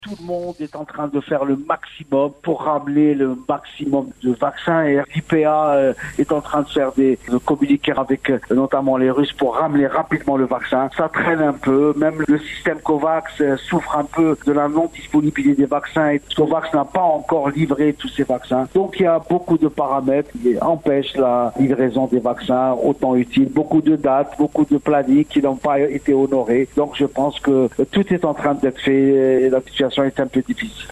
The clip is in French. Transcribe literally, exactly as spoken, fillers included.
Tout le monde est en train de faire le maximum pour ramener le maximum de vaccins et l'I P A euh, est en train de faire des de communiquer avec euh, notamment les Russes pour ramener rapidement le vaccin. Ça traîne un peu, même le système COVAX euh, souffre un peu de la non-disponibilité des vaccins et COVAX n'a pas encore livré tous ces vaccins. Donc il y a beaucoup de paramètres qui empêchent la livraison des vaccins autant utiles, beaucoup de dates, beaucoup de plannings qui n'ont pas été honorés. Donc je pense que tout est en train d'être fait et la situation est un peu difficile.